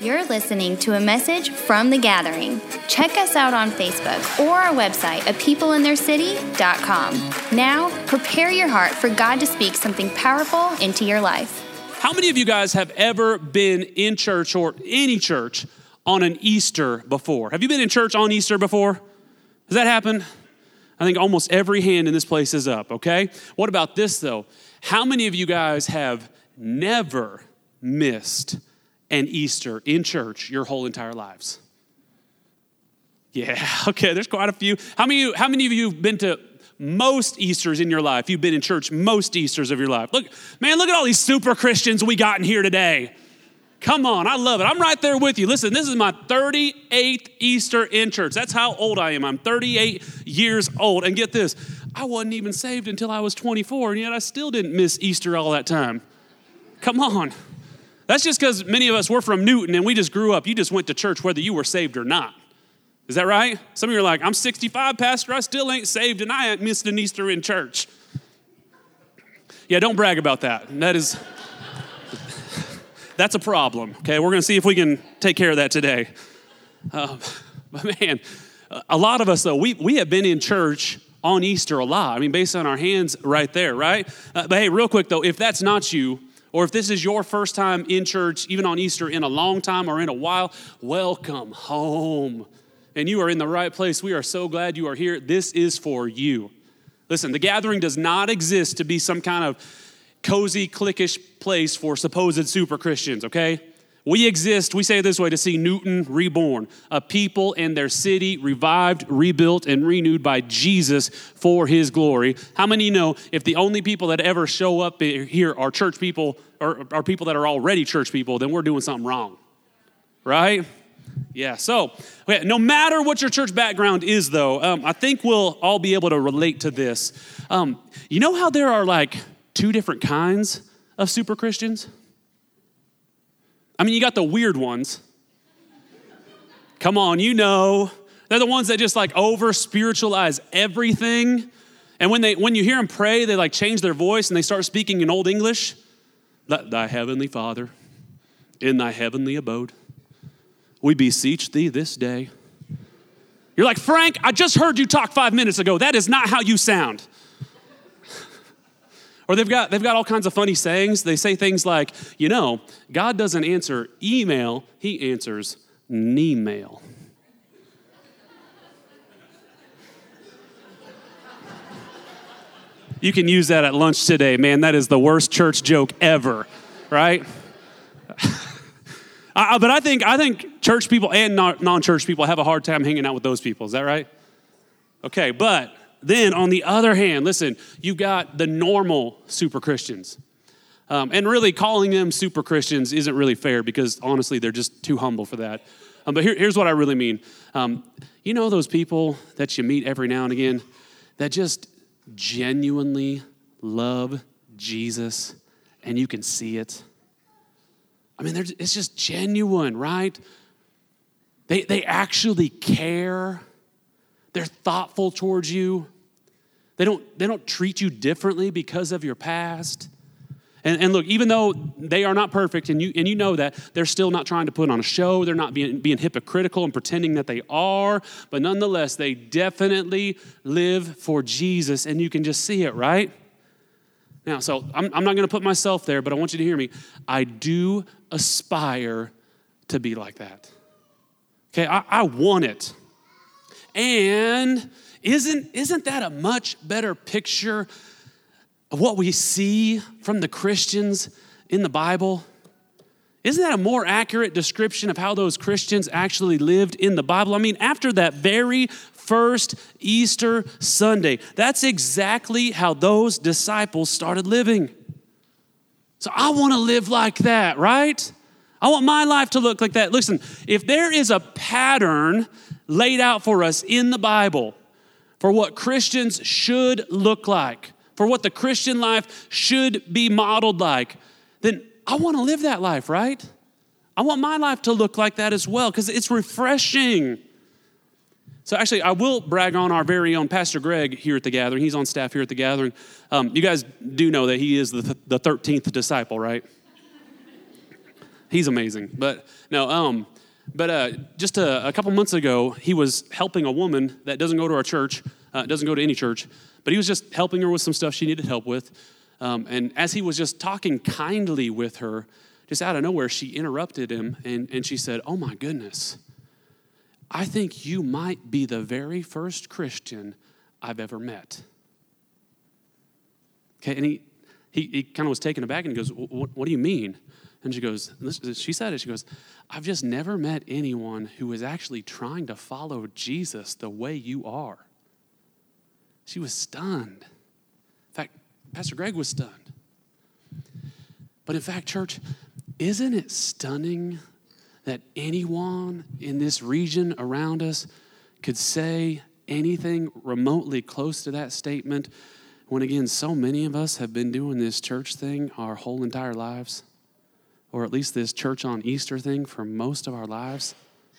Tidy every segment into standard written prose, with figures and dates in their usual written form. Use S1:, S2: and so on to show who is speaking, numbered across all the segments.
S1: You're listening to a message from The Gathering. Check us out on Facebook or our website at peopleintheircity.com. Now, prepare your heart for God to speak something powerful into your life.
S2: How many of you guys have ever been in church or any church on an Easter before? Have you been in church on Easter before? Has that happened? I think almost every hand in this place is up, okay? What about this though? How many of you guys have never missed an Easter in church your whole entire lives? Yeah, okay, there's quite a few. How many of you have been to most Easters in your life? You've been in church most Easters of your life. Look at all these super Christians we got in here today. Come on, I love it. I'm right there with you. Listen, this is my 38th Easter in church. That's how old I am. I'm 38 years old. And get this, I wasn't even saved until I was 24, and yet I still didn't miss Easter all that time. Come on. That's just because many of us, we're from Newton, and we just grew up. You just went to church whether you were saved or not. Is that right? Some of you are like, I'm 65, Pastor. I still ain't saved, and I ain't missed an Easter in church. Yeah, don't brag about that. That's a problem, okay? We're going to see if we can take care of that today. But man, a lot of us, though, we have been in church on Easter a lot. I mean, based on our hands right there, right? But hey, real quick, though, if that's not you, or if this is your first time in church, even on Easter in a long time or in a while, welcome home. And you are in the right place. We are so glad you are here. This is for you. Listen, The Gathering does not exist to be some kind of cozy, cliquish place for supposed super Christians, okay? We exist, we say it this way, to see Newton reborn, a people and their city revived, rebuilt, and renewed by Jesus for his glory. How many know if the only people that ever show up here are church people, or are people that are already church people, then we're doing something wrong, right? Yeah, so okay, no matter what your church background is, though, I think we'll all be able to relate to this. You know how there are like two different kinds of super Christians? I mean, you got the weird ones. Come on, you know. They're the ones that just like over-spiritualize everything. And when you hear them pray, they like change their voice and they start speaking in Old English. Thy heavenly Father, in thy heavenly abode, we beseech thee this day. You're like, Frank, I just heard you talk 5 minutes ago. That is not how you sound. Or they've got all kinds of funny sayings. They say things like, you know, God doesn't answer email, he answers knee-mail. You can use that at lunch today, man. That is the worst church joke ever, right? But I think church people and non-church people have a hard time hanging out with those people. Is that right? Okay, but then on the other hand, listen, you got the normal super Christians. And really calling them super Christians isn't really fair because honestly, they're just too humble for that. But here's what I really mean. You know those people that you meet every now and again that just genuinely love Jesus and you can see it? I mean, it's just genuine, right? They actually care. They're thoughtful towards you. They don't treat you differently because of your past. And look, even though they are not perfect, and you know that, they're still not trying to put on a show. They're not being hypocritical and pretending that they are. But nonetheless, they definitely live for Jesus, and you can just see it, right? Now, so I'm not going to put myself there, but I want you to hear me. I do aspire to be like that. Okay, I want it. And isn't that a much better picture of what we see from the Christians in the Bible? Isn't that a more accurate description of how those Christians actually lived in the Bible? I mean, after that very first Easter Sunday, that's exactly how those disciples started living. So I want to live like that, right? I want my life to look like that. Listen, if there is a pattern laid out for us in the Bible for what Christians should look like, for what the Christian life should be modeled like, then I want to live that life, right? I want my life to look like that as well because it's refreshing. So actually, I will brag on our very own Pastor Greg here at The Gathering. He's on staff here at The Gathering. You guys do know that he is the 13th disciple, right? He's amazing. But no, just a couple months ago, he was helping a woman that doesn't go to our church, doesn't go to any church, but he was just helping her with some stuff she needed help with. And as he was just talking kindly with her, just out of nowhere, she interrupted him and she said, "Oh my goodness, I think you might be the very first Christian I've ever met." Okay, and he kind of was taken aback and he goes, what do you mean? And she said it, she goes, "I've just never met anyone who is actually trying to follow Jesus the way you are." She was stunned. In fact, Pastor Greg was stunned. But in fact, church, isn't it stunning that anyone in this region around us could say anything remotely close to that statement when, again, so many of us have been doing this church thing our whole entire lives? Or at least this church on Easter thing for most of our lives?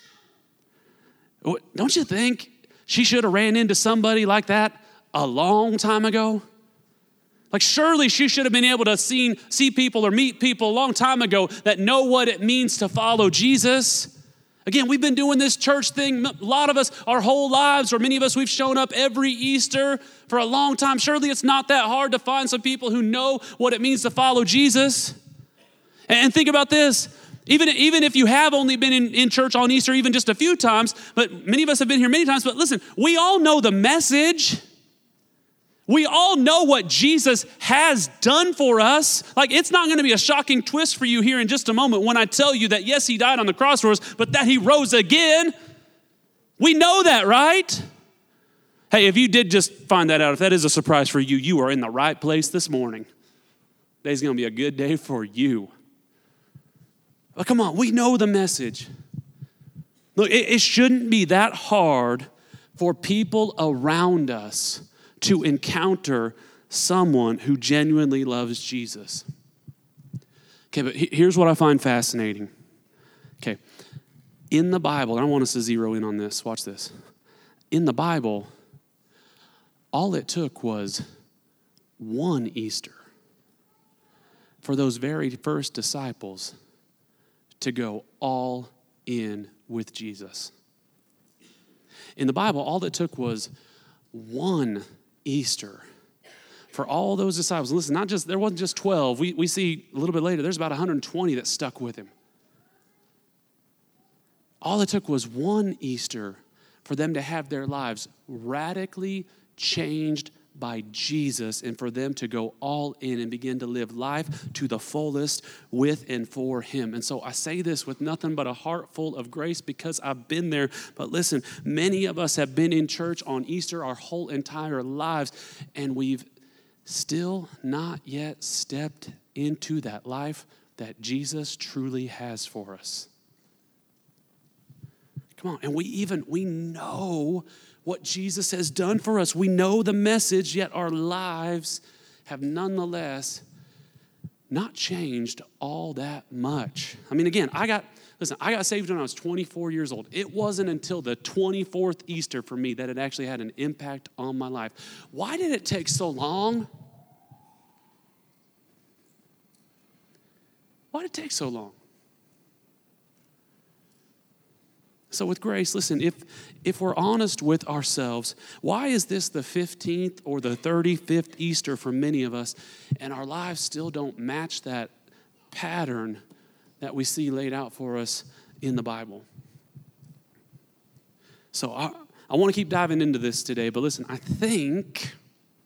S2: Don't you think she should have ran into somebody like that a long time ago? Like, surely she should have been able to see people or meet people a long time ago that know what it means to follow Jesus. Again, we've been doing this church thing, a lot of us, our whole lives, or many of us, we've shown up every Easter for a long time. Surely it's not that hard to find some people who know what it means to follow Jesus. And think about this. Even if you have only been in church on Easter even just a few times, but many of us have been here many times, but listen, we all know the message. We all know what Jesus has done for us. Like, it's not going to be a shocking twist for you here in just a moment when I tell you that, yes, he died on the cross for us, but that he rose again. We know that, right? Hey, if you did just find that out, if that is a surprise for you, you are in the right place this morning. Today's going to be a good day for you. But come on, we know the message. Look, it shouldn't be that hard for people around us to encounter someone who genuinely loves Jesus. Okay, but here's what I find fascinating. Okay, in the Bible, and I want us to zero in on this. Watch this. In the Bible, all it took was one Easter for those very first disciples to go all in with Jesus. In the Bible, all it took was one Easter for all those disciples. Listen, there wasn't just 12. We see a little bit later, there's about 120 that stuck with him. All it took was one Easter for them to have their lives radically changed by Jesus and for them to go all in and begin to live life to the fullest with and for him. And so I say this with nothing but a heart full of grace because I've been there. But listen, many of us have been in church on Easter our whole entire lives, and we've still not yet stepped into that life that Jesus truly has for us. Come on, and we know what Jesus has done for us. We know the message, yet our lives have nonetheless not changed all that much. I mean, again, I got saved when I was 24 years old. It wasn't until the 24th Easter for me that it actually had an impact on my life. Why did it take so long? Why did it take so long? So with grace, listen, if we're honest with ourselves, why is this the 15th or the 35th Easter for many of us, and our lives still don't match that pattern that we see laid out for us in the Bible? So I want to keep diving into this today, but listen, I think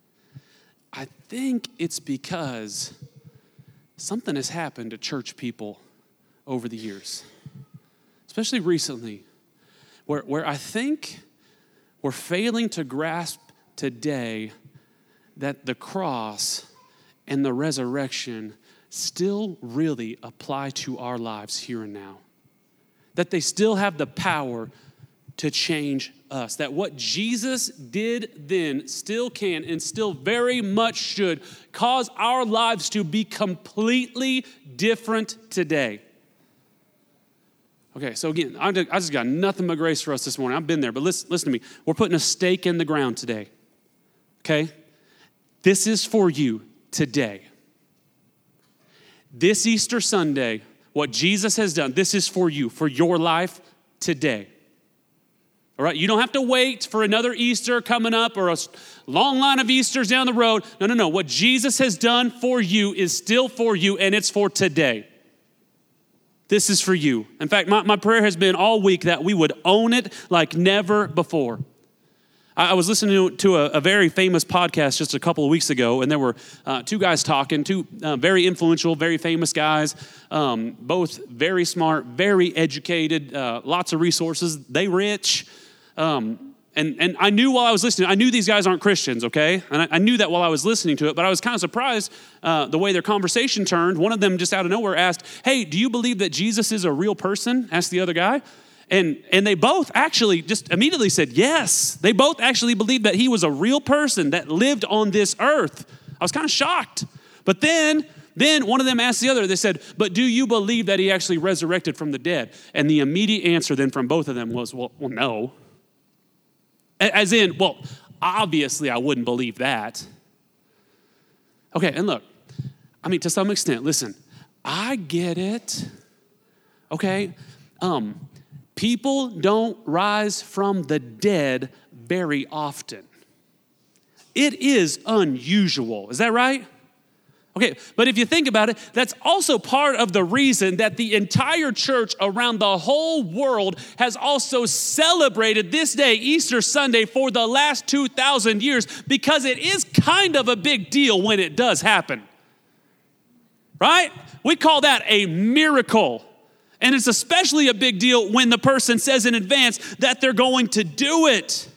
S2: it's because something has happened to church people over the years, especially recently, where I think we're failing to grasp today that the cross and the resurrection still really apply to our lives here and now. That they still have the power to change us. That what Jesus did then still can and still very much should cause our lives to be completely different today. Okay, so again, I just got nothing but grace for us this morning. I've been there, but listen to me. We're putting a stake in the ground today, okay? This is for you today. This Easter Sunday, what Jesus has done, this is for you, for your life today. All right, you don't have to wait for another Easter coming up or a long line of Easters down the road. No. What Jesus has done for you is still for you, and it's for today. This is for you. In fact, my prayer has been all week that we would own it like never before. I was listening to a very famous podcast just a couple of weeks ago, and there were two guys talking, two very influential, very famous guys, both very smart, very educated, lots of resources. They rich. And I knew while I was listening, I knew these guys aren't Christians, okay? And I knew that while I was listening to it, but I was kind of surprised the way their conversation turned. One of them just out of nowhere asked, hey, do you believe that Jesus is a real person? Asked the other guy. And they both actually just immediately said yes. They both actually believed that he was a real person that lived on this earth. I was kind of shocked. But then one of them asked the other, they said, but do you believe that he actually resurrected from the dead? And the immediate answer then from both of them was, well no. As in, well, obviously I wouldn't believe that. Okay, and look, I mean, to some extent, listen, I get it. Okay, people don't rise from the dead very often. It is unusual. Is that right? Okay, but if you think about it, that's also part of the reason that the entire church around the whole world has also celebrated this day, Easter Sunday, for the last 2,000 years, because it is kind of a big deal when it does happen. Right? We call that a miracle. And it's especially a big deal when the person says in advance that they're going to do it.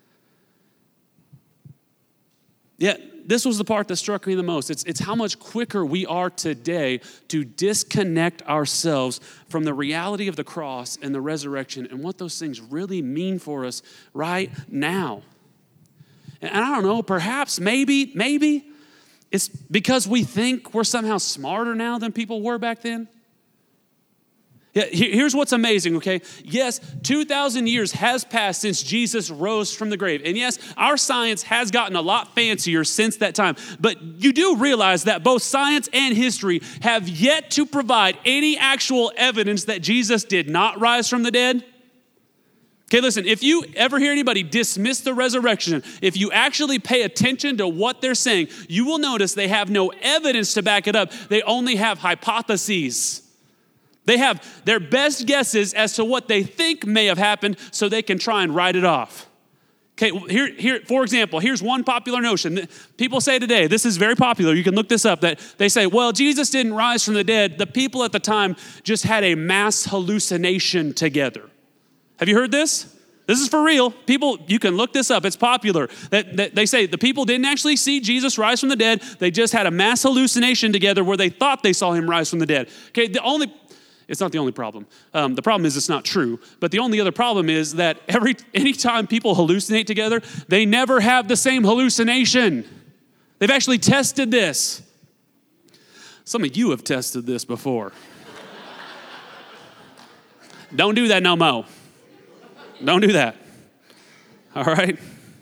S2: Yeah. This was the part that struck me the most. It's how much quicker we are today to disconnect ourselves from the reality of the cross and the resurrection and what those things really mean for us right now. And I don't know, perhaps, maybe it's because we think we're somehow smarter now than people were back then. Yeah, here's what's amazing, okay? Yes, 2,000 years has passed since Jesus rose from the grave. And yes, our science has gotten a lot fancier since that time. But you do realize that both science and history have yet to provide any actual evidence that Jesus did not rise from the dead. Okay, listen, if you ever hear anybody dismiss the resurrection, if you actually pay attention to what they're saying, you will notice they have no evidence to back it up. They only have hypotheses. They have their best guesses as to what they think may have happened so they can try and write it off. Okay, here, for example, here's one popular notion. People say today, this is very popular, you can look this up, that they say, well, Jesus didn't rise from the dead. The people at the time just had a mass hallucination together. Have you heard this? This is for real. People, you can look this up. It's popular. That they say the people didn't actually see Jesus rise from the dead. They just had a mass hallucination together where they thought they saw him rise from the dead. Okay, it's not the only problem. The problem is it's not true. But the only other problem is that anytime people hallucinate together, they never have the same hallucination. They've actually tested this. Some of you have tested this before. Don't do that no more. Don't do that. All right?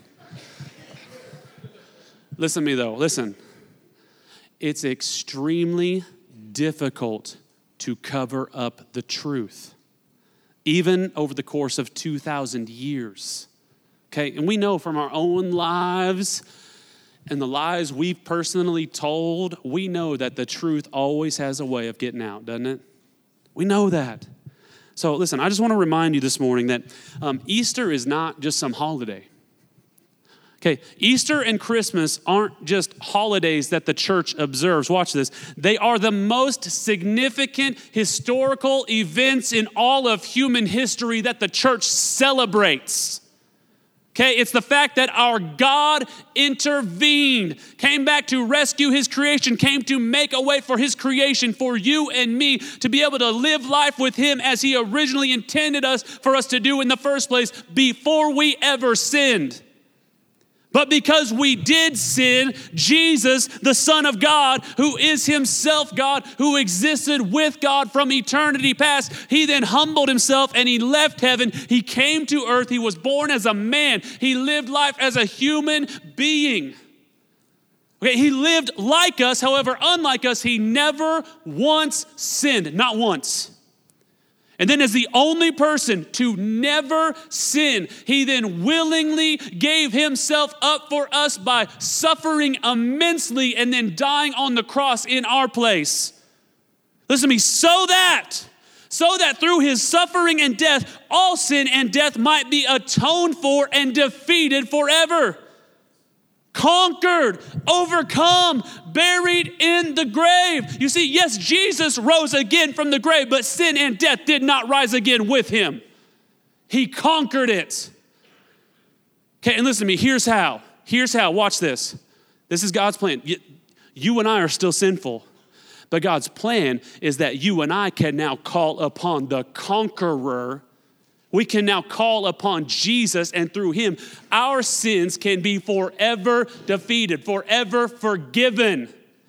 S2: Listen to me though. Listen. It's extremely difficult to cover up the truth, even over the course of 2,000 years. Okay, and we know from our own lives and the lies we've personally told, we know that the truth always has a way of getting out, doesn't it? We know that. So listen, I just want to remind you this morning that Easter is not just some holiday. Okay, Easter and Christmas aren't just holidays that the church observes. Watch this. They are the most significant historical events in all of human history that the church celebrates. Okay, it's the fact that our God intervened, came back to rescue his creation, came to make a way for his creation, for you and me to be able to live life with him as he originally intended for us to do in the first place before we ever sinned. But because we did sin, Jesus, the Son of God, who is himself God, who existed with God from eternity past, he then humbled himself and he left heaven. He came to earth. He was born as a man. He lived life as a human being. Okay, he lived like us, however, unlike us, he never once sinned, not once. And then as the only person to never sin, he then willingly gave himself up for us by suffering immensely and then dying on the cross in our place. Listen to me, so that through his suffering and death, all sin and death might be atoned for and defeated forever. Conquered, overcome, buried in the grave. You see, yes, Jesus rose again from the grave, but sin and death did not rise again with him. He conquered it. Okay, and listen to me, here's how. Watch this. This is God's plan. You and I are still sinful, but God's plan is that you and I can now call upon the conqueror. We can now call upon Jesus, and through him, our sins can be forever defeated, forever forgiven.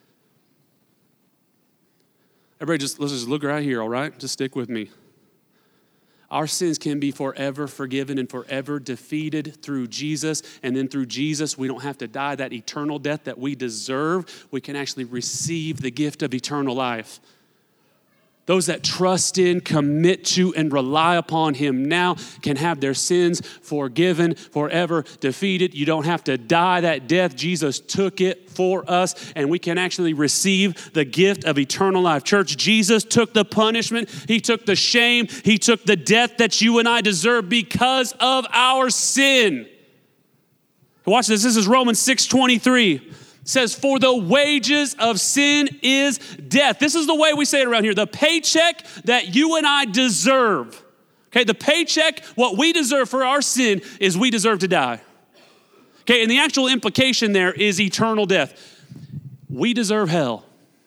S2: Everybody, let's just look right here, all right? Just stick with me. Our sins can be forever forgiven and forever defeated through Jesus. And then through Jesus, we don't have to die that eternal death that we deserve. We can actually receive the gift of eternal life. Those that trust in, commit to, and rely upon him now can have their sins forgiven, forever defeated. You don't have to die that death. Jesus took it for us, and we can actually receive the gift of eternal life. Church, Jesus took the punishment. He took the shame. He took the death that you and I deserve because of our sin. Watch this. This is Romans 6:23. Says, for the wages of sin is death. This is the way we say it around here. The paycheck that you and I deserve. Okay, the paycheck, what we deserve for our sin is we deserve to die. Okay, and the actual implication there is eternal death. We deserve hell.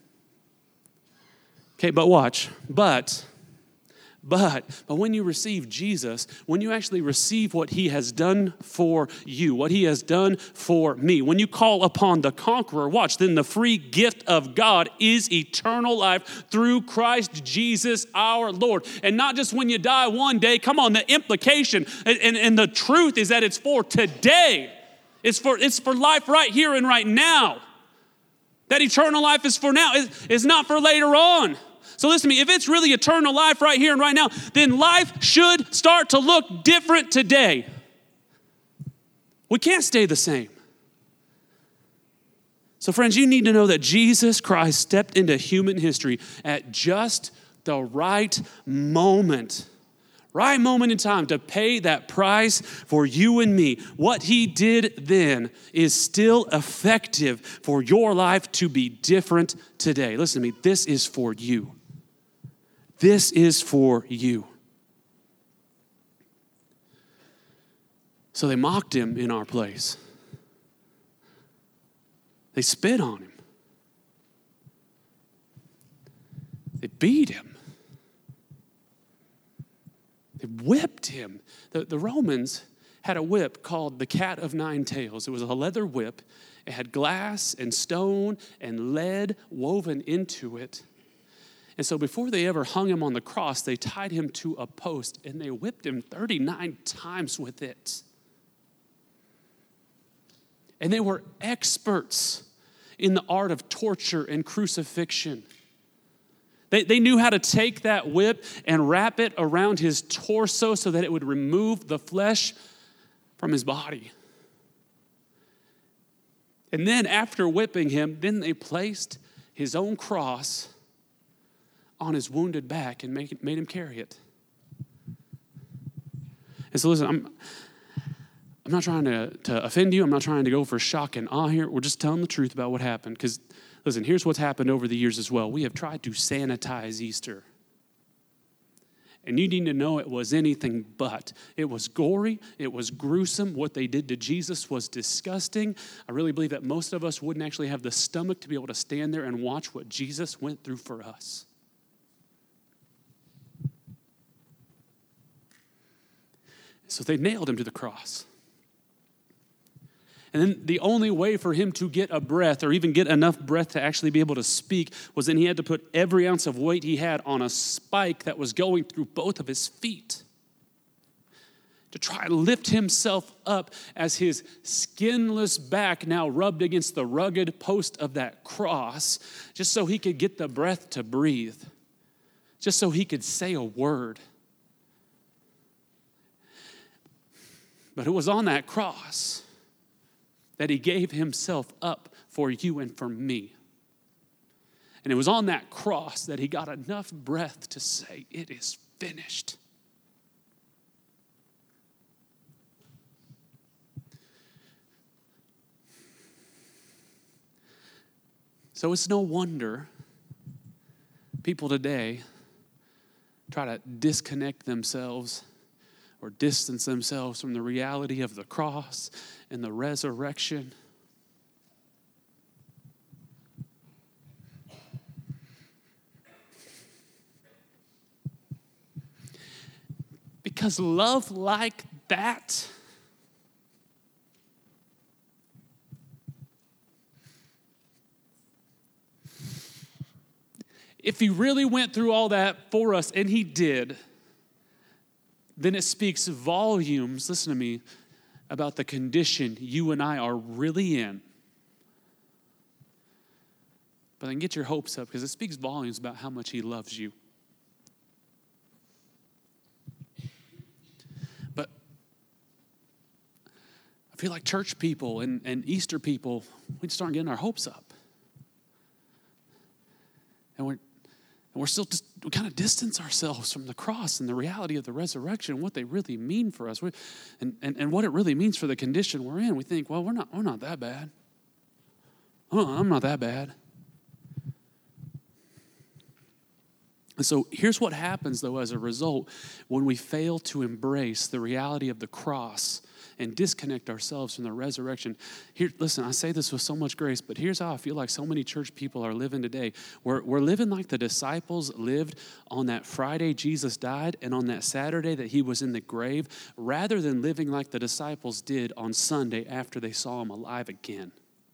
S2: Okay, but watch. But when you receive Jesus, when you actually receive what he has done for you, what he has done for me, when you call upon the conqueror, watch, then the free gift of God is eternal life through Christ Jesus our Lord. And not just when you die one day, come on, the implication and the truth is that it's for today. It's for life right here and right now. That eternal life is for now. It's not for later on. So listen to me, if it's really eternal life right here and right now, then life should start to look different today. We can't stay the same. So friends, you need to know that Jesus Christ stepped into human history at just the right moment in time to pay that price for you and me. What he did then is still effective for your life to be different today. Listen to me, this is for you. This is for you. So they mocked him in our place. They spit on him. They beat him. They whipped him. The Romans had a whip called the cat of nine tails. It was a leather whip. It had glass and stone and lead woven into it. And so before they ever hung him on the cross, they tied him to a post and they whipped him 39 times with it. And they were experts in the art of torture and crucifixion. They knew how to take that whip and wrap it around his torso so that it would remove the flesh from his body. And then after whipping him, then they placed his own cross on his wounded back and made him carry it. And so listen, I'm not trying to offend you. I'm not trying to go for shock and awe here. We're just telling the truth about what happened. Because listen, here's what's happened over the years as well. We have tried to sanitize Easter. And you need to know it was anything but. It was gory. It was gruesome. What they did to Jesus was disgusting. I really believe that most of us wouldn't actually have the stomach to be able to stand there and watch what Jesus went through for us. So they nailed him to the cross. And then the only way for him to get a breath or even get enough breath to actually be able to speak was then he had to put every ounce of weight he had on a spike that was going through both of his feet. to try and lift himself up as his skinless back now rubbed against the rugged post of that cross, just so he could get the breath to breathe, just so he could say a word. But it was on that cross that he gave himself up for you and for me. And it was on that cross that he got enough breath to say, "It is finished." So it's no wonder people today try to disconnect themselves or distance themselves from the reality of the cross and the resurrection. Because love like that if he really went through all that for us, and he did, then it speaks volumes, listen to me, about the condition you and I are really in. But then get your hopes up, because it speaks volumes about how much he loves you. But I feel like church people and Easter people, we just aren't getting our hopes up. And we're still just, we kind of distance ourselves from the cross and the reality of the resurrection and what they really mean for us, and what it really means for the condition we're in. We think, well, we're not that bad. Oh, I'm not that bad. And so here's what happens, though, as a result, when we fail to embrace the reality of the cross and disconnect ourselves from the resurrection. Here, listen, I say this with so much grace, but here's how I feel like so many church people are living today. We're living like the disciples lived on that Friday Jesus died and on that Saturday that he was in the grave, rather than living like the disciples did on Sunday after they saw him alive again.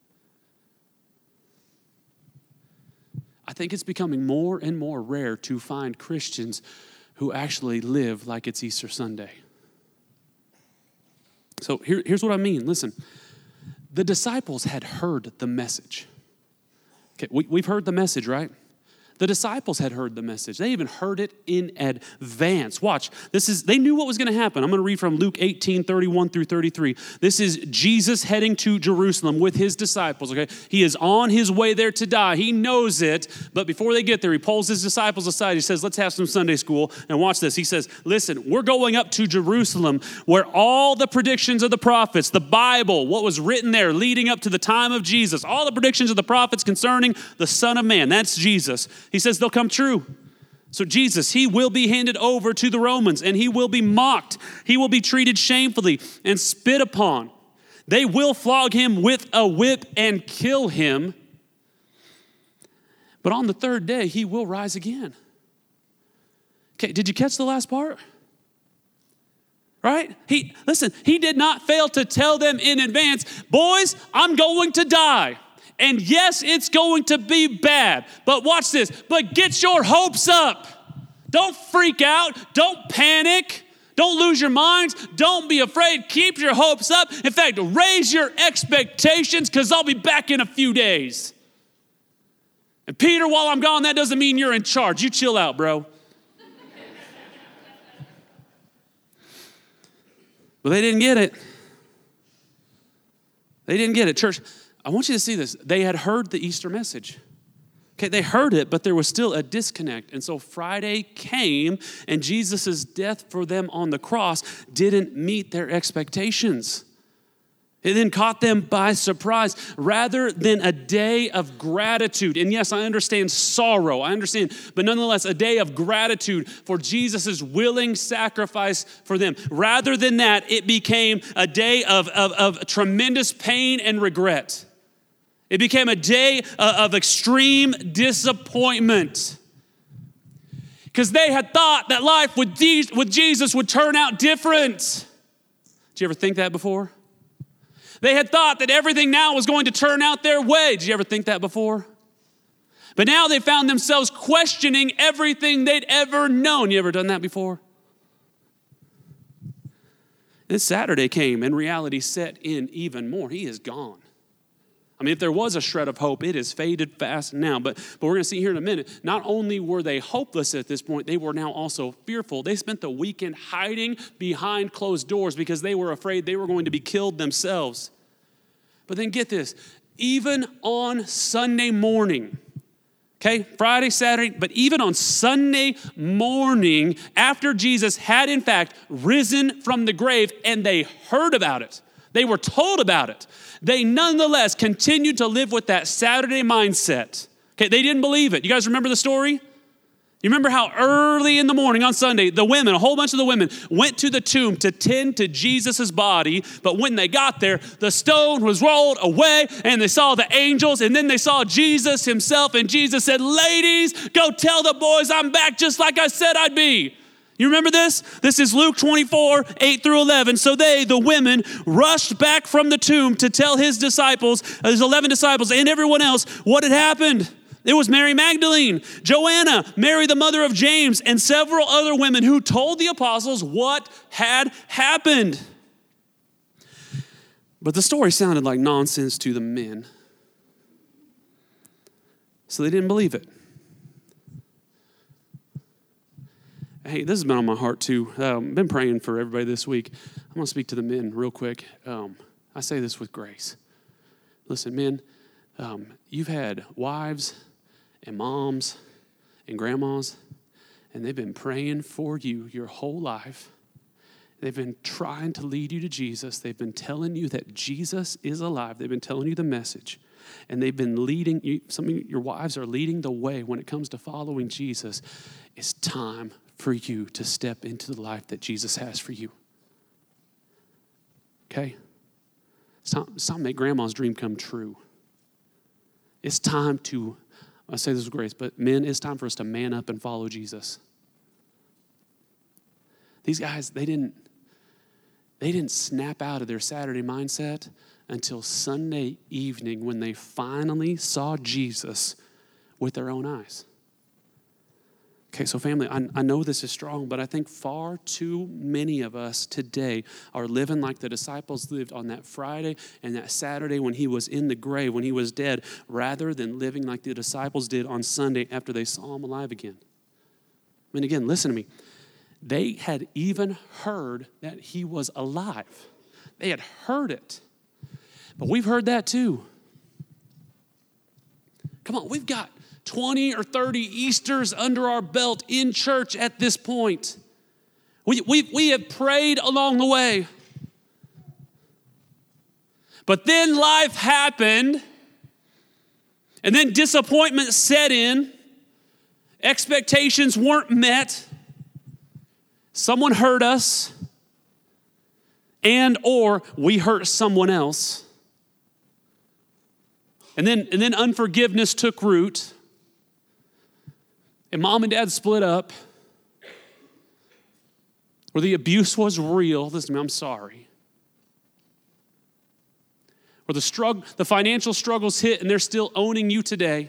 S2: I think it's becoming more and more rare to find Christians who actually live like it's Easter Sunday. So here's what I mean. Listen, the disciples had heard the message. Okay, we've heard the message, right? The disciples had heard the message. They even heard it in advance. Watch, they knew what was going to happen. I'm going to read from Luke 18:31-33. This is Jesus heading to Jerusalem with his disciples, okay? He is on his way there to die. He knows it, but before they get there, he pulls his disciples aside. He says, let's have some Sunday school. And watch this. He says, listen, we're going up to Jerusalem where all the predictions of the prophets, the Bible, what was written there leading up to the time of Jesus, all the predictions of the prophets concerning the Son of Man, that's Jesus. He says they'll come true. So Jesus, he will be handed over to the Romans, and he will be mocked. He will be treated shamefully and spit upon. They will flog him with a whip and kill him. But on the third day, he will rise again. Okay, did you catch the last part? Right? He did not fail to tell them in advance, boys, I'm going to die. And yes, it's going to be bad. But watch this. But get your hopes up. Don't freak out. Don't panic. Don't lose your minds. Don't be afraid. Keep your hopes up. In fact, raise your expectations, because I'll be back in a few days. And Peter, while I'm gone, that doesn't mean you're in charge. You chill out, bro. But they didn't get it. They didn't get it. Church, I want you to see this. They had heard the Easter message. Okay, they heard it, but there was still a disconnect. And so Friday came, and Jesus' death for them on the cross didn't meet their expectations. It then caught them by surprise, rather than a day of gratitude. And yes, I understand sorrow. I understand, but nonetheless, a day of gratitude for Jesus' willing sacrifice for them. Rather than that, it became a day of tremendous pain and regret. It became a day of extreme disappointment, because they had thought that life with Jesus would turn out different. Did you ever think that before? They had thought that everything now was going to turn out their way. Did you ever think that before? But now they found themselves questioning everything they'd ever known. You ever done that before? Then Saturday came and reality set in even more. He is gone. I mean, if there was a shred of hope, it has faded fast now. But we're going to see here in a minute, not only were they hopeless at this point, they were now also fearful. They spent the weekend hiding behind closed doors because they were afraid they were going to be killed themselves. But then get this, even on Sunday morning, okay, Friday, Saturday, but even on Sunday morning, after Jesus had in fact risen from the grave and they heard about it, they were told about it, they nonetheless continued to live with that Saturday mindset. Okay, they didn't believe it. You guys remember the story? You remember how early in the morning on Sunday, the women, a whole bunch of the women, went to the tomb to tend to Jesus' body, but when they got there, the stone was rolled away, and they saw the angels, and then they saw Jesus himself, and Jesus said, ladies, go tell the boys I'm back just like I said I'd be. You remember this? This is Luke 24, 8 through 11. So they, the women, rushed back from the tomb to tell his disciples, his 11 disciples, and everyone else what had happened. It was Mary Magdalene, Joanna, Mary the mother of James, and several other women who told the apostles what had happened. But the story sounded like nonsense to the men. So they didn't believe it. Hey, this has been on my heart too. I've been praying for everybody this week. I'm going to speak to the men real quick. I say this with grace. Listen, men, you've had wives and moms and grandmas, and they've been praying for you your whole life. They've been trying to lead you to Jesus. They've been telling you that Jesus is alive. They've been telling you the message. And they've been leading you. Some of your wives are leading the way when it comes to following Jesus. It's time for you to step into the life that Jesus has for you. Okay? It's time to make grandma's dream come true. It's time to, I say this with grace, but men, it's time for us to man up and follow Jesus. These guys, they didn't snap out of their Saturday mindset until Sunday evening when they finally saw Jesus with their own eyes. Okay, so family, I know this is strong, but I think far too many of us today are living like the disciples lived on that Friday and that Saturday when he was in the grave, when he was dead, rather than living like the disciples did on Sunday after they saw him alive again. I mean, again, listen to me. They had even heard that he was alive. They had heard it. But we've heard that too. Come on, we've got 20 or 30 Easters under our belt in church at this point. We have prayed along the way. But then life happened, and then disappointment set in. Expectations weren't met. Someone hurt us, and or we hurt someone else. And then unforgiveness took root. And mom and dad split up. Or the abuse was real. Listen to me, I'm sorry. Or the financial struggles hit and they're still owning you today.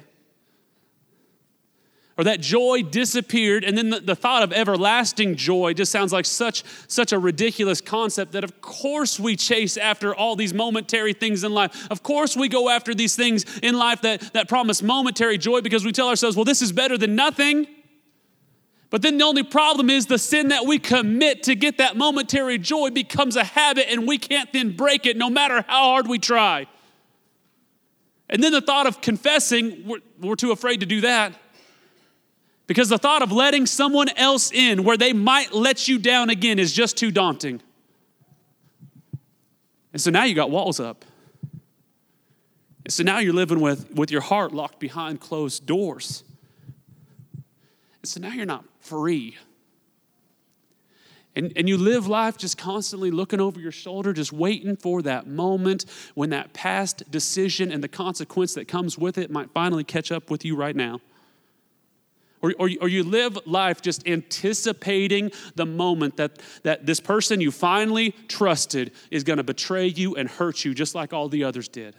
S2: Or that joy disappeared, and then the thought of everlasting joy just sounds like such a ridiculous concept that of course we chase after all these momentary things in life. Of course we go after these things in life that promise momentary joy because we tell ourselves, well, this is better than nothing. But then the only problem is the sin that we commit to get that momentary joy becomes a habit, and we can't then break it no matter how hard we try. And then the thought of confessing, we're too afraid to do that. Because the thought of letting someone else in where they might let you down again is just too daunting. And so now you got walls up. And so now you're living with your heart locked behind closed doors. And so now you're not free. And you live life just constantly looking over your shoulder, just waiting for that moment when that past decision and the consequence that comes with it might finally catch up with you right now. Or you live life just anticipating the moment that this person you finally trusted is going to betray you and hurt you just like all the others did.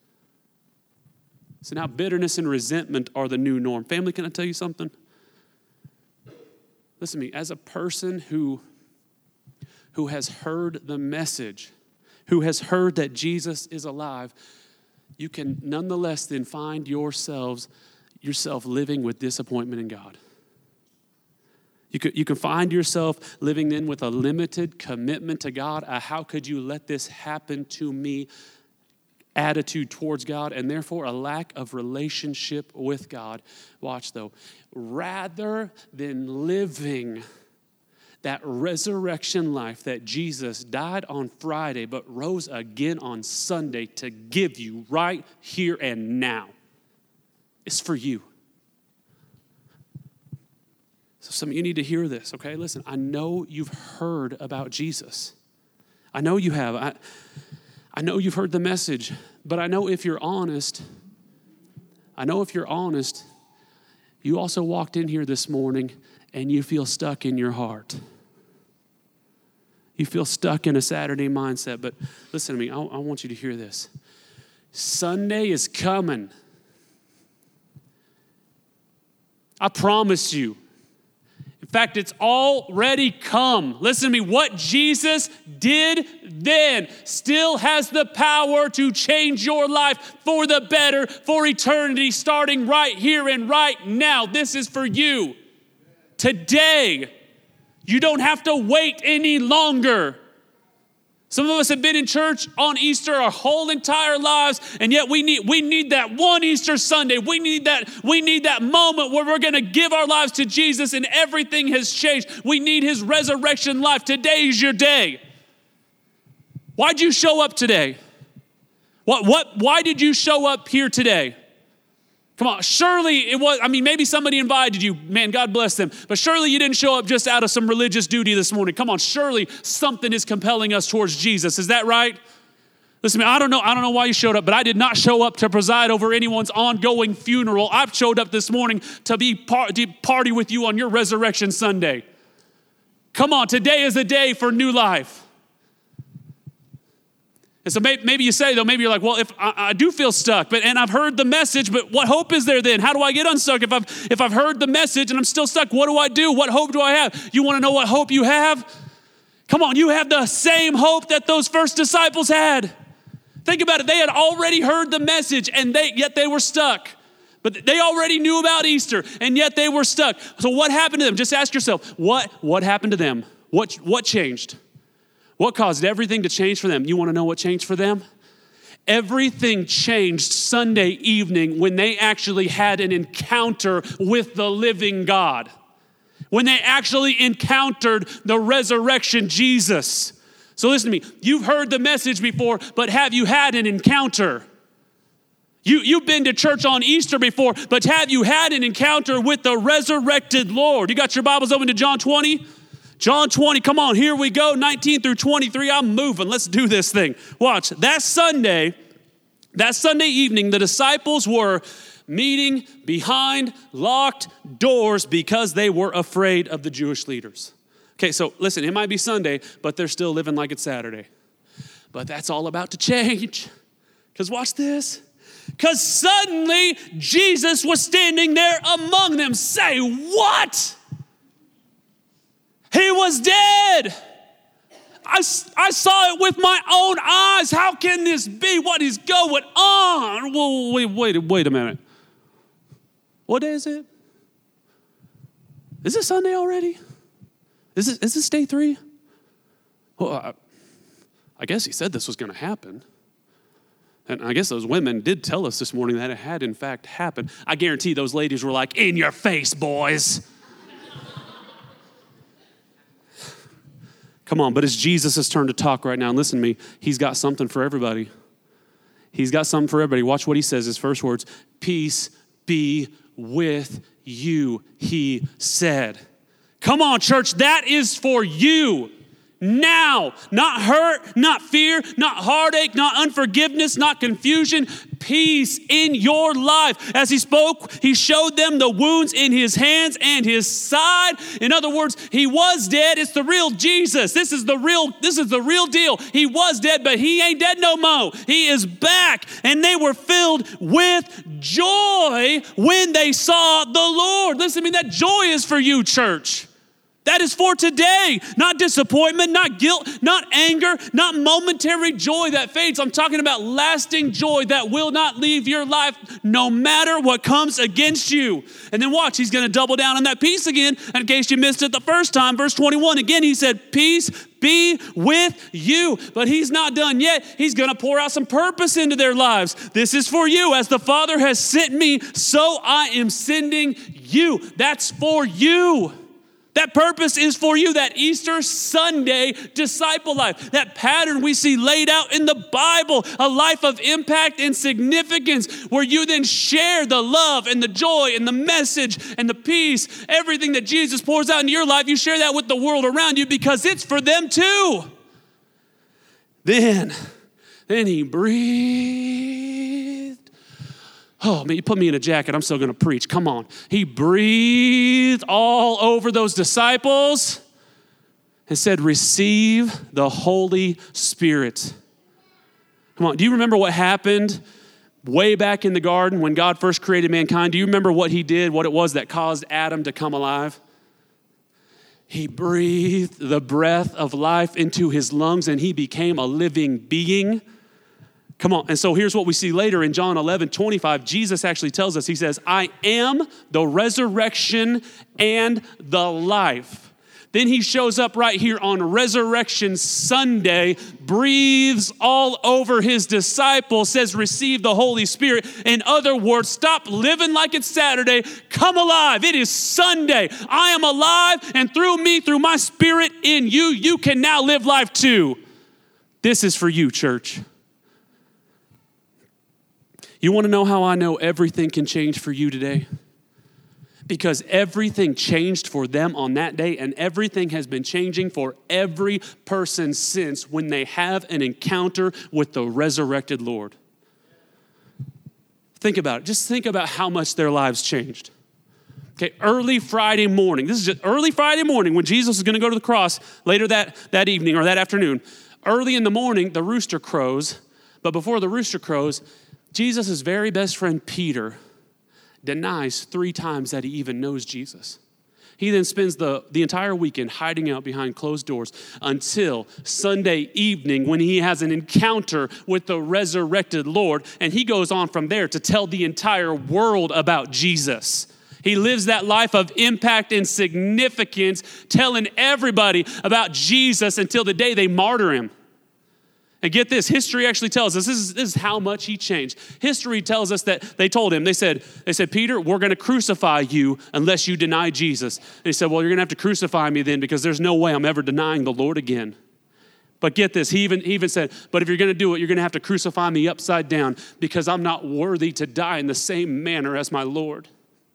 S2: So now bitterness and resentment are the new norm. Family, can I tell you something? Listen to me, as a person who who has heard the message, who has heard that Jesus is alive, you can nonetheless then find yourself living with disappointment in God. You can find yourself living then with a limited commitment to God. How could you let this happen to me? Attitude towards God, and therefore a lack of relationship with God. Watch though. Rather than living that resurrection life that Jesus died on Friday but rose again on Sunday to give you right here and now, it's for you. So some of you need to hear this, okay? Listen, I know you've heard about Jesus. I know you have. I know you've heard the message, but I know if you're honest, you also walked in here this morning and you feel stuck in your heart. You feel stuck in a Saturday mindset, but listen to me, I want you to hear this. Sunday is coming. I promise you. In fact, it's already come. Listen to me. What Jesus did then still has the power to change your life for the better, for eternity, starting right here and right now. This is for you. Today, you don't have to wait any longer. Some of us have been in church on Easter our whole entire lives, and yet we need that one Easter Sunday. We need that moment where we're going to give our lives to Jesus and everything has changed. We need his resurrection life. Today is your day. Why'd you show up today? Why did you show up here today? Come on, surely it was, maybe somebody invited you. Man, God bless them. But surely you didn't show up just out of some religious duty this morning. Come on, surely something is compelling us towards Jesus. Is that right? Listen to me, I don't know why you showed up, but I did not show up to preside over anyone's ongoing funeral. I've showed up this morning to party with you on your Resurrection Sunday. Come on, today is a day for new life. And so maybe you say, though, maybe you're like, well, if I do feel stuck, and I've heard the message, but what hope is there then? How do I get unstuck? If I've heard the message and I'm still stuck, what do I do? What hope do I have? You want to know what hope you have? Come on, you have the same hope that those first disciples had. Think about it. They had already heard the message, and yet they were stuck. But they already knew about Easter, and yet they were stuck. So what happened to them? Just ask yourself, what happened to them? What changed? What caused everything to change for them? You want to know what changed for them? Everything changed Sunday evening when they actually had an encounter with the living God. When they actually encountered the resurrection Jesus. So listen to me. You've heard the message before, but have you had an encounter? You've been to church on Easter before, but have you had an encounter with the resurrected Lord? You got your Bibles open to John 20? John 20, come on, here we go, 19 through 23, I'm moving. Let's do this thing. Watch, that Sunday evening, the disciples were meeting behind locked doors because they were afraid of the Jewish leaders. Okay, so listen, it might be Sunday, but they're still living like it's Saturday. But that's all about to change. Because watch this. Because suddenly, Jesus was standing there among them. Say what? He was dead. I saw it with my own eyes. How can this be? What is going on? Well, wait a minute. What day is it? Is it Sunday already? Is this day 3? Well, I guess he said this was going to happen. And I guess those women did tell us this morning that it had in fact happened. I guarantee those ladies were like, in your face, boys. Come on, but it's Jesus' turn to talk right now. And listen to me, he's got something for everybody. He's got something for everybody. Watch what he says, his first words. Peace be with you, he said. Come on, church, that is for you. Now, not hurt, not fear, not heartache, not unforgiveness, not confusion, peace in your life. As he spoke, he showed them the wounds in his hands and his side. In other words, he was dead. It's the real Jesus. This is the real deal. He was dead, but he ain't dead no more. He is back. And they were filled with joy when they saw the Lord. Listen to me, that joy is for you, church. That is for today, not disappointment, not guilt, not anger, not momentary joy that fades. I'm talking about lasting joy that will not leave your life no matter what comes against you. And then watch, he's going to double down on that peace again. In case you missed it the first time, verse 21, again, he said, peace be with you. But he's not done yet. He's going to pour out some purpose into their lives. This is for you. As the Father has sent me, so I am sending you. That's for you. That purpose is for you, that Easter Sunday disciple life, that pattern we see laid out in the Bible, a life of impact and significance where you then share the love and the joy and the message and the peace, everything that Jesus pours out into your life, you share that with the world around you because it's for them too. Then he breathed. Oh, man, you put me in a jacket, I'm still going to preach. Come on. He breathed all over those disciples and said, receive the Holy Spirit. Come on, do you remember what happened way back in the garden when God first created mankind? Do you remember what he did, what it was that caused Adam to come alive? He breathed the breath of life into his lungs and he became a living being. Come on. And so here's what we see later in John 11:25. Jesus actually tells us, he says, I am the resurrection and the life. Then he shows up right here on Resurrection Sunday, breathes all over his disciples, says, receive the Holy Spirit. In other words, stop living like it's Saturday. Come alive. It is Sunday. I am alive, and through me, through my Spirit in you, you can now live life too. This is for you, church. You want to know how I know everything can change for you today? Because everything changed for them on that day, and everything has been changing for every person since when they have an encounter with the resurrected Lord. Think about it. Just think about how much their lives changed. Okay, early Friday morning. This is just early Friday morning when Jesus is going to go to the cross later that evening or that afternoon. Early in the morning, the rooster crows. But before the rooster crows, Jesus' very best friend, Peter, denies 3 times that he even knows Jesus. He then spends the entire weekend hiding out behind closed doors until Sunday evening when he has an encounter with the resurrected Lord, and he goes on from there to tell the entire world about Jesus. He lives that life of impact and significance, telling everybody about Jesus until the day they martyr him. And get this, history actually tells us, this is how much he changed. History tells us that they told him, they said, Peter, we're going to crucify you unless you deny Jesus. And he said, well, you're going to have to crucify me then because there's no way I'm ever denying the Lord again. But get this, he even said, but if you're going to do it, you're going to have to crucify me upside down because I'm not worthy to die in the same manner as my Lord.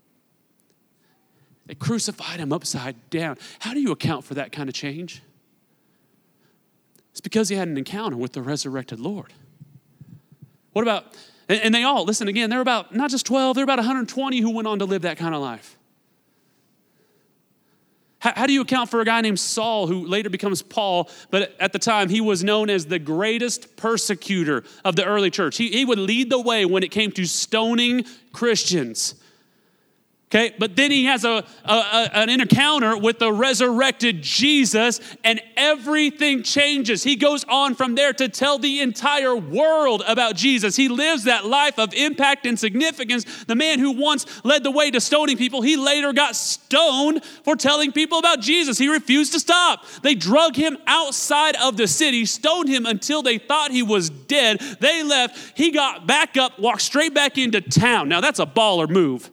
S2: They crucified him upside down. How do you account for that kind of change? It's because he had an encounter with the resurrected Lord. What about, and they all, listen again, they're about not just 12, they're about 120 who went on to live that kind of life. How do you account for a guy named Saul who later becomes Paul, but at the time he was known as the greatest persecutor of the early church? He would lead the way when it came to stoning Christians. Okay, but then he has an encounter with the resurrected Jesus and everything changes. He goes on from there to tell the entire world about Jesus. He lives that life of impact and significance. The man who once led the way to stoning people, he later got stoned for telling people about Jesus. He refused to stop. They drug him outside of the city, stoned him until they thought he was dead. They left. He got back up, walked straight back into town. Now that's a baller move.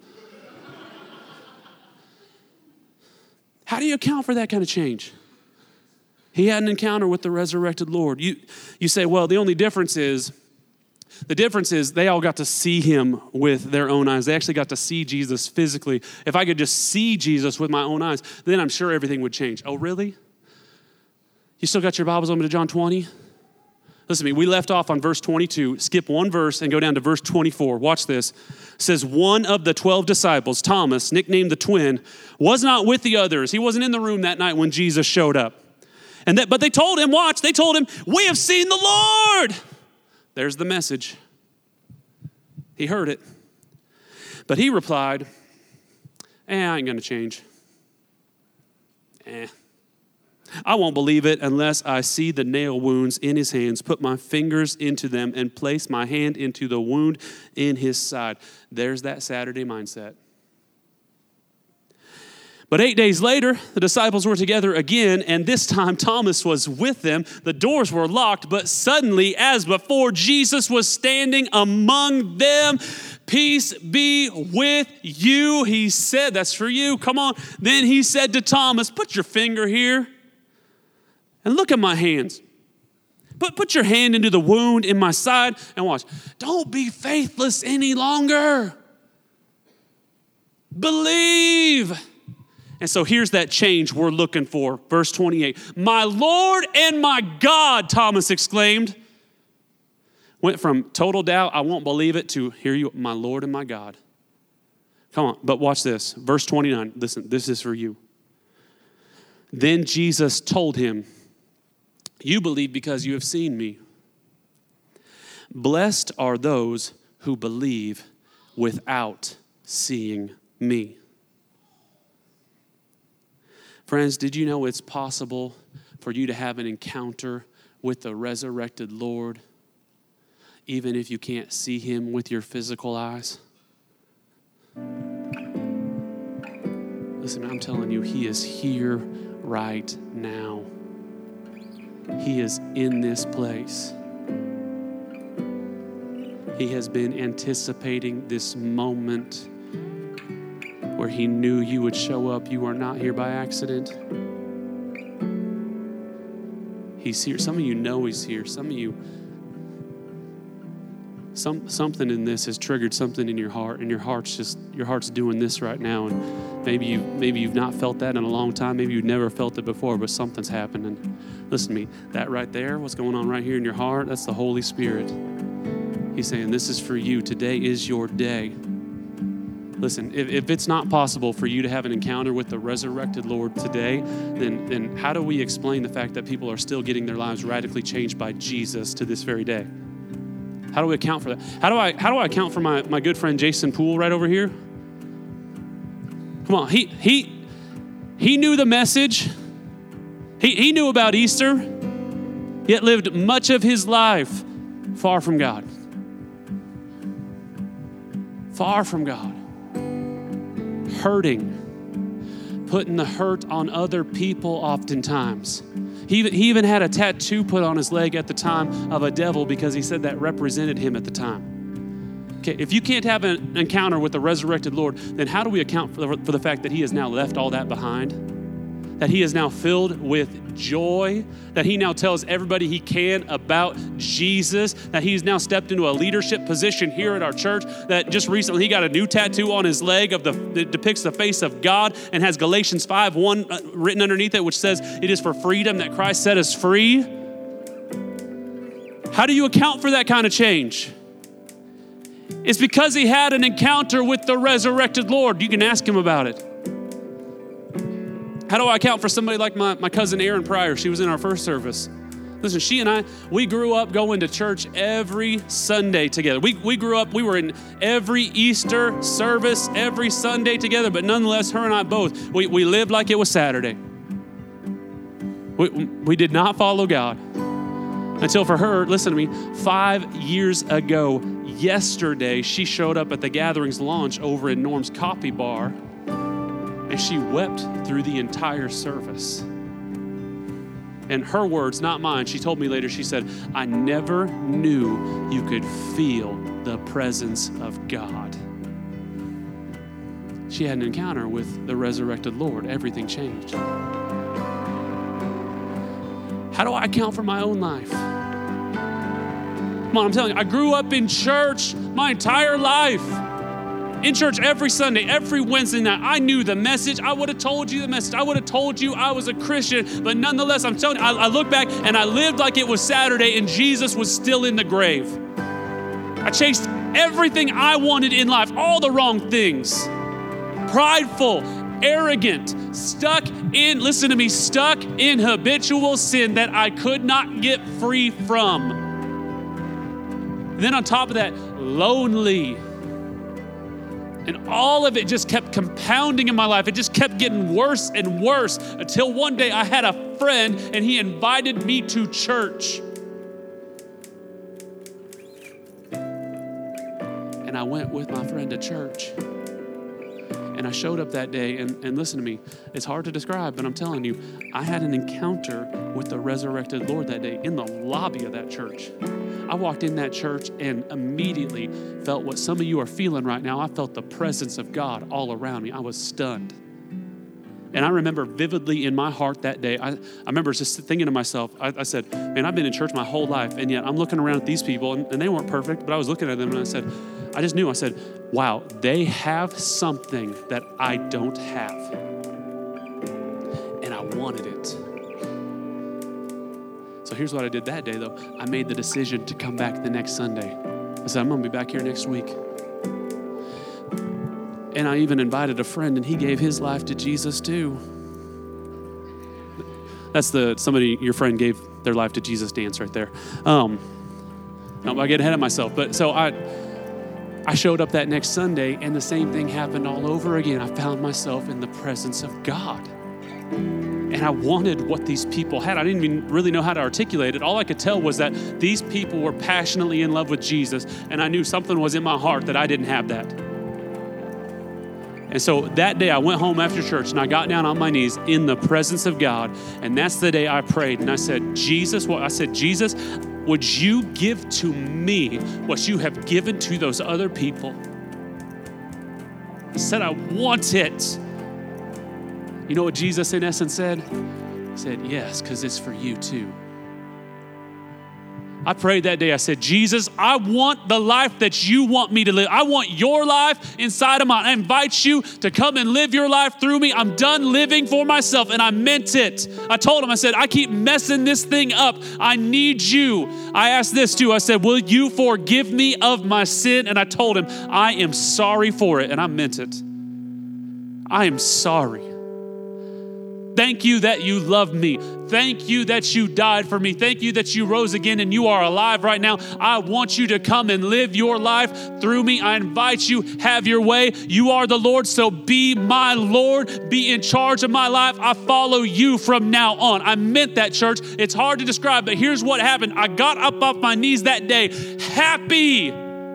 S2: How do you account for that kind of change? He had an encounter with the resurrected Lord. You say, well, the difference is they all got to see him with their own eyes. They actually got to see Jesus physically. If I could just see Jesus with my own eyes, then I'm sure everything would change. Oh, really? You still got your Bibles open to John 20? Listen to me, we left off on verse 22. Skip one verse and go down to verse 24. Watch this. It says, one of the 12 disciples, Thomas, nicknamed the twin, was not with the others. He wasn't in the room that night when Jesus showed up. But they told him, we have seen the Lord. There's the message. He heard it. But he replied, I ain't going to change. I won't believe it unless I see the nail wounds in his hands, put my fingers into them, and place my hand into the wound in his side. There's that Saturday mindset. But 8 days later, the disciples were together again, and this time Thomas was with them. The doors were locked, but suddenly, as before, Jesus was standing among them. Peace be with you, he said. That's for you. Come on. Then he said to Thomas, put your finger here and look at my hands. Put your hand into the wound in my side and watch. Don't be faithless any longer. Believe. And so here's that change we're looking for. Verse 28. My Lord and my God, Thomas exclaimed. Went from total doubt, I won't believe it, to hear you, my Lord and my God. Come on, but watch this. Verse 29. Listen, this is for you. Then Jesus told him, you believe because you have seen me. Blessed are those who believe without seeing me. Friends, did you know it's possible for you to have an encounter with the resurrected Lord, even if you can't see him with your physical eyes? Listen, I'm telling you, he is here right now. He is in this place. He has been anticipating this moment where he knew you would show up. You are not here by accident. He's here. Some of you know he's here. Some of you, something in this has triggered something in your heart, and your heart's doing this right now. And maybe you've not felt that in a long time. Maybe you've never felt it before, but something's happening. Listen to me. That right there, what's going on right here in your heart, that's the Holy Spirit. He's saying, this is for you. Today is your day. Listen, if it's not possible for you to have an encounter with the resurrected Lord today, then how do we explain the fact that people are still getting their lives radically changed by Jesus to this very day? How do we account for that? How do I account for my good friend Jason Poole right over here? Come on, he knew the message. He knew about Easter, yet lived much of his life far from God. Far from God. Hurting, putting the hurt on other people oftentimes. He even had a tattoo put on his leg at the time of a devil because he said that represented him at the time. Okay, if you can't have an encounter with the resurrected Lord, then how do we account for the fact that he has now left all that behind? That he is now filled with joy, that he now tells everybody he can about Jesus, that he's now stepped into a leadership position here at our church, that just recently he got a new tattoo on his leg that depicts the face of God and has Galatians 5:1 written underneath it, which says it is for freedom that Christ set us free. How do you account for that kind of change? It's because he had an encounter with the resurrected Lord. You can ask him about it. How do I account for somebody like my cousin Erin Pryor? She was in our first service. Listen, she and I, we grew up going to church every Sunday together. We grew up, we were in every Easter service every Sunday together, but nonetheless, her and I both, we lived like it was Saturday. We did not follow God. Until for her, listen to me, 5 years ago, yesterday, she showed up at the Gatherings launch over in Norm's Coffee Bar, and she wept through the entire service. And her words, not mine, she told me later, she said, I never knew you could feel the presence of God. She had an encounter with the resurrected Lord. Everything changed. How do I account for my own life? Come on, I'm telling you, I grew up in church my entire life. In church every Sunday, every Wednesday night. I knew the message. I would have told you the message. I would have told you I was a Christian. But nonetheless, I'm telling you, I look back and I lived like it was Saturday and Jesus was still in the grave. I chased everything I wanted in life, all the wrong things. Prideful, arrogant, stuck in habitual sin that I could not get free from. And then on top of that, lonely. And all of it just kept compounding in my life. It just kept getting worse and worse until one day I had a friend and he invited me to church. And I went with my friend to church. And I showed up that day, and listen to me, it's hard to describe, but I'm telling you, I had an encounter with the resurrected Lord that day in the lobby of that church. I walked in that church and immediately felt what some of you are feeling right now. I felt the presence of God all around me. I was stunned. And I remember vividly in my heart that day, I remember just thinking to myself, I said, man, I've been in church my whole life, and yet I'm looking around at these people, and they weren't perfect, but I was looking at them, and I just knew, wow, they have something that I don't have. And I wanted it. So here's what I did that day, though. I made the decision to come back the next Sunday. I said, I'm going to be back here next week. And I even invited a friend, and he gave his life to Jesus too. That's your friend gave their life to Jesus dance right there. I get ahead of myself. But so I showed up that next Sunday, and the same thing happened all over again. I found myself in the presence of God. And I wanted what these people had. I didn't even really know how to articulate it. All I could tell was that these people were passionately in love with Jesus, and I knew something was in my heart that I didn't have that. And so that day I went home after church and I got down on my knees in the presence of God. And that's the day I prayed. And I said, Jesus, would you give to me what you have given to those other people? I said, I want it. You know what Jesus in essence said? He said, yes, because it's for you too. I prayed that day. I said, Jesus, I want the life that you want me to live. I want your life inside of mine. I invite you to come and live your life through me. I'm done living for myself, and I meant it. I told him, I said, I keep messing this thing up. I need you. I asked this too. I said, will you forgive me of my sin? And I told him, I am sorry for it, and I meant it. I am sorry. Thank you that you love me. Thank you that you died for me. Thank you that you rose again and you are alive right now. I want you to come and live your life through me. I invite you, have your way. You are the Lord, so be my Lord. Be in charge of my life. I follow you from now on. I meant that, church. It's hard to describe, but here's what happened. I got up off my knees that day, happy.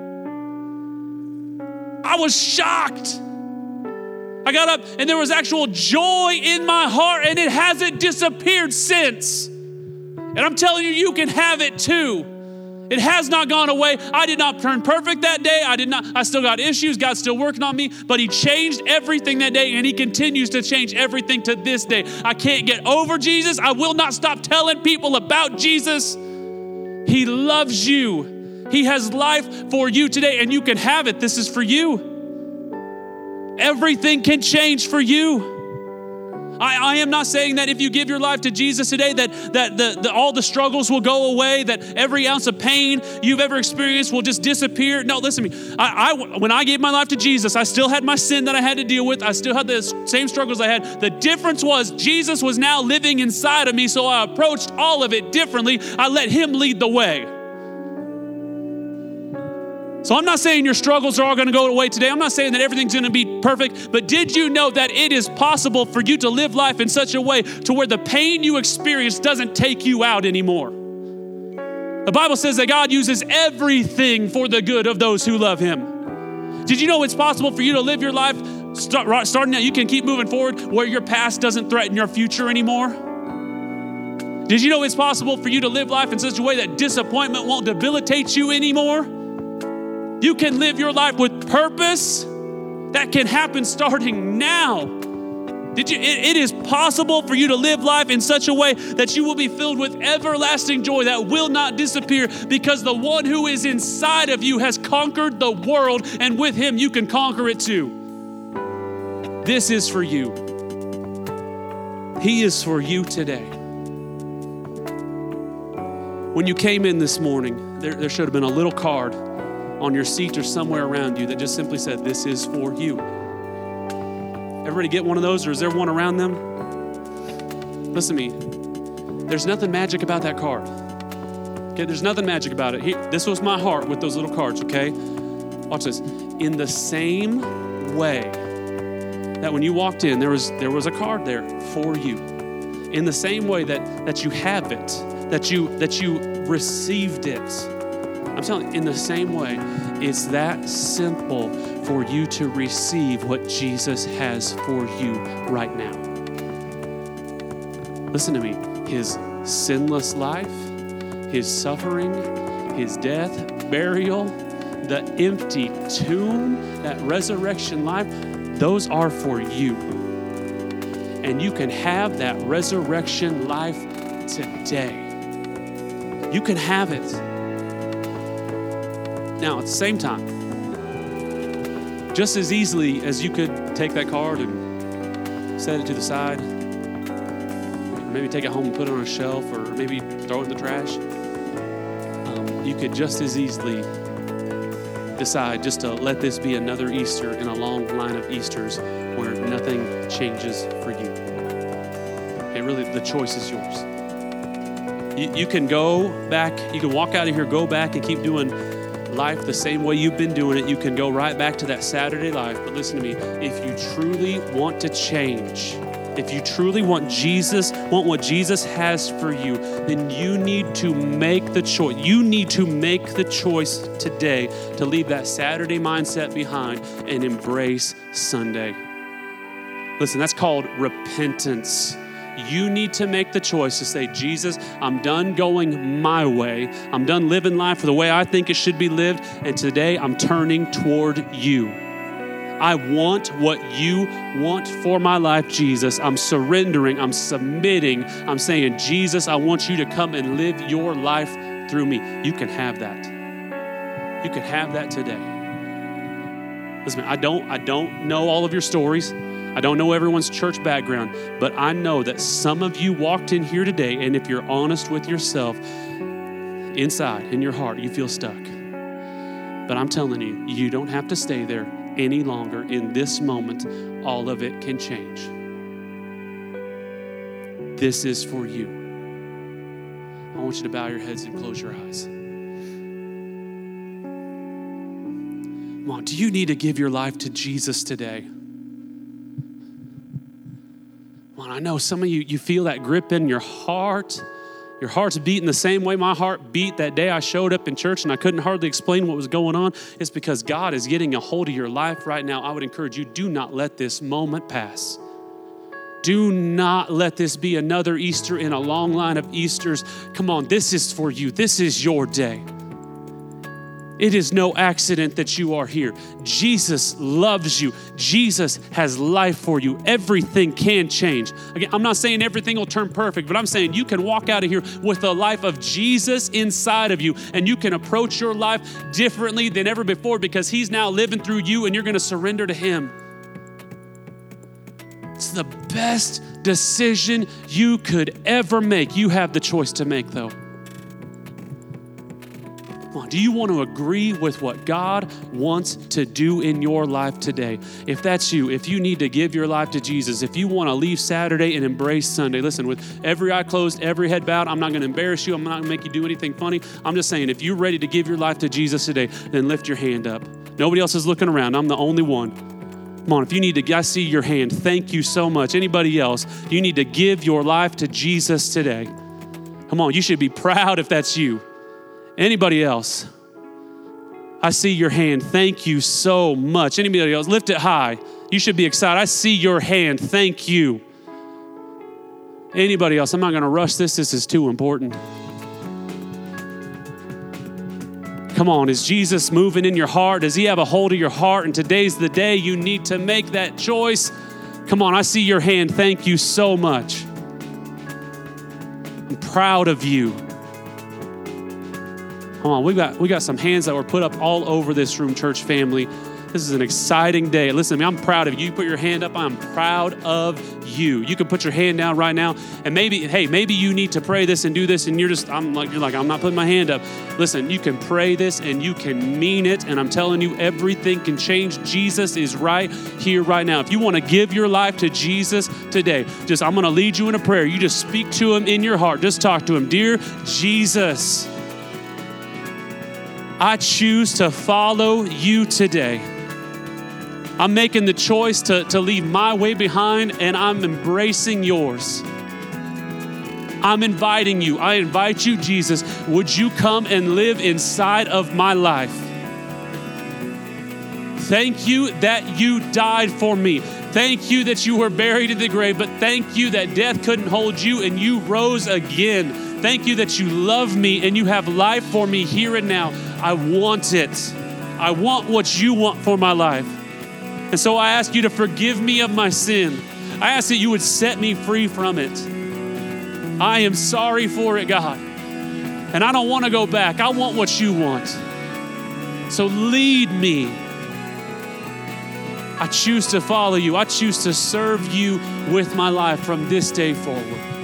S2: I was shocked. I got up and there was actual joy in my heart, and it hasn't disappeared since. And I'm telling you, you can have it too. It has not gone away. I did not turn perfect that day. I still got issues. God's still working on me, but he changed everything that day, and he continues to change everything to this day. I can't get over Jesus. I will not stop telling people about Jesus. He loves you. He has life for you today, and you can have it. This is for you. Everything can change for you. I am not saying that if you give your life to Jesus today that all the struggles will go away, that every ounce of pain you've ever experienced will just disappear. No, listen to me. When I gave my life to Jesus, I still had my sin that I had to deal with. I still had the same struggles I had. The difference was Jesus was now living inside of me, so I approached all of it differently. I let him lead the way. So I'm not saying your struggles are all going to go away today. I'm not saying that everything's going to be perfect, but did you know that it is possible for you to live life in such a way to where the pain you experience doesn't take you out anymore? The Bible says that God uses everything for the good of those who love him. Did you know it's possible for you to live your life starting now? You can keep moving forward where your past doesn't threaten your future anymore. Did you know it's possible for you to live life in such a way that disappointment won't debilitate you anymore? You can live your life with purpose. That can happen starting now. It is possible for you to live life in such a way that you will be filled with everlasting joy that will not disappear, because the one who is inside of you has conquered the world, and with him you can conquer it too. This is for you. He is for you today. When you came in this morning, there should have been a little card on your seat or somewhere around you that just simply said, this is for you. Everybody get one of those, or is there one around them? Listen to me. There's nothing magic about that card. Okay, there's nothing magic about it. This was my heart with those little cards, okay? Watch this. In the same way that when you walked in, there was a card there for you. In the same way that you have it, that you received it. I'm telling you, in the same way, it's that simple for you to receive what Jesus has for you right now. Listen to me. His sinless life, his suffering, his death, burial, the empty tomb, that resurrection life, those are for you. And you can have that resurrection life today. You can have it. Now, at the same time, just as easily as you could take that card and set it to the side, or maybe take it home and put it on a shelf, or maybe throw it in the trash, you could just as easily decide just to let this be another Easter in a long line of Easters where nothing changes for you. Okay, really, the choice is yours. You can go back, you can walk out of here, go back and keep doing life the same way you've been doing it. You can go right back to that Saturday life. But listen to me, if you truly want to change, if you truly want what Jesus has for you, then you need to make the choice. You need to make the choice today to leave that Saturday mindset behind and embrace Sunday. Listen, that's called repentance. You need to make the choice to say, Jesus, I'm done going my way. I'm done living life for the way I think it should be lived. And today I'm turning toward you. I want what you want for my life, Jesus. I'm surrendering. I'm submitting. I'm saying, Jesus, I want you to come and live your life through me. You can have that. You can have that today. Listen, I don't know all of your stories. I don't know everyone's church background, but I know that some of you walked in here today, and if you're honest with yourself, inside, in your heart, you feel stuck. But I'm telling you, you don't have to stay there any longer. In this moment, all of it can change. This is for you. I want you to bow your heads and close your eyes. Come on, do you need to give your life to Jesus today? Come on, I know some of you feel that grip in your heart. Your heart's beating the same way my heart beat that day I showed up in church and I couldn't hardly explain what was going on. It's because God is getting a hold of your life right now. I would encourage you, do not let this moment pass. Do not let this be another Easter in a long line of Easters. Come on, this is for you. This is your day. It is no accident that you are here. Jesus loves you. Jesus has life for you. Everything can change. Again, I'm not saying everything will turn perfect, but I'm saying you can walk out of here with the life of Jesus inside of you, and you can approach your life differently than ever before because he's now living through you and you're going to surrender to him. It's the best decision you could ever make. You have the choice to make, though. Do you want to agree with what God wants to do in your life today? If that's you, if you need to give your life to Jesus, if you want to leave Saturday and embrace Sunday, listen, with every eye closed, every head bowed, I'm not going to embarrass you. I'm not going to make you do anything funny. I'm just saying, if you're ready to give your life to Jesus today, then lift your hand up. Nobody else is looking around. I'm the only one. Come on, if you need to, I see your hand. Thank you so much. Anybody else, you need to give your life to Jesus today. Come on, you should be proud if that's you. Anybody else? I see your hand. Thank you so much. Anybody else? Lift it high. You should be excited. I see your hand. Thank you. Anybody else? I'm not going to rush this. This is too important. Come on, is Jesus moving in your heart? Does he have a hold of your heart? And today's the day you need to make that choice. Come on, I see your hand. Thank you so much. I'm proud of you. Come on, we got some hands that were put up all over this room, church family. This is an exciting day. Listen to me, I'm proud of you. You put your hand up, I'm proud of you. You can put your hand down right now, and maybe you need to pray this and do this, and you're like, I'm not putting my hand up. Listen, you can pray this and you can mean it, and I'm telling you, everything can change. Jesus is right here, right now. If you want to give your life to Jesus today, I'm going to lead you in a prayer. You just speak to him in your heart. Just talk to him. Dear Jesus, I choose to follow you today. I'm making the choice to leave my way behind, and I'm embracing yours. I'm inviting you. I invite you, Jesus. Would you come and live inside of my life? Thank you that you died for me. Thank you that you were buried in the grave, but thank you that death couldn't hold you and you rose again. Thank you that you love me and you have life for me here and now. I want it. I want what you want for my life. And so I ask you to forgive me of my sin. I ask that you would set me free from it. I am sorry for it, God. And I don't want to go back. I want what you want. So lead me. I choose to follow you. I choose to serve you with my life from this day forward.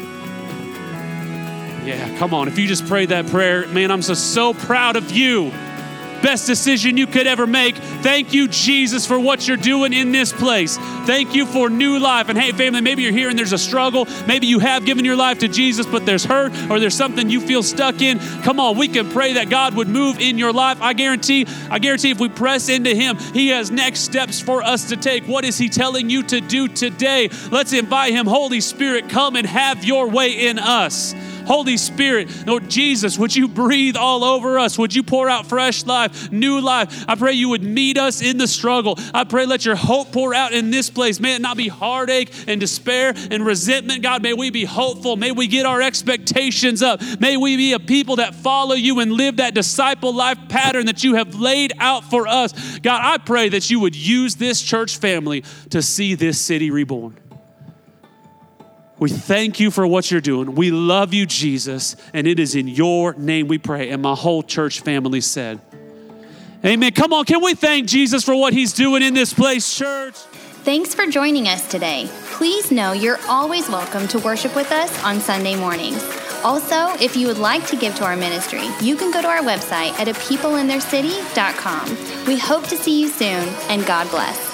S2: Yeah, come on. If you just prayed that prayer, man, I'm so proud of you. Best decision you could ever make. Thank you, Jesus, for what you're doing in this place. Thank you for new life. And hey, family, maybe you're here and there's a struggle. Maybe you have given your life to Jesus, but there's hurt or there's something you feel stuck in. Come on, we can pray that God would move in your life. I guarantee if we press into him, he has next steps for us to take. What is he telling you to do today? Let's invite him. Holy Spirit, come and have your way in us. Holy Spirit, Lord Jesus, would you breathe all over us? Would you pour out fresh life, new life? I pray you would meet us in the struggle. I pray let your hope pour out in this place. May it not be heartache and despair and resentment. God, may we be hopeful. May we get our expectations up. May we be a people that follow you and live that disciple life pattern that you have laid out for us. God, I pray that you would use this church family to see this city reborn. We thank you for what you're doing. We love you, Jesus, and it is in your name we pray. And my whole church family said, amen. Come on, can we thank Jesus for what he's doing in this place, church?
S1: Thanks for joining us today. Please know you're always welcome to worship with us on Sunday mornings. Also, if you would like to give to our ministry, you can go to our website at apeopleintheircity.com. We hope to see you soon, and God bless.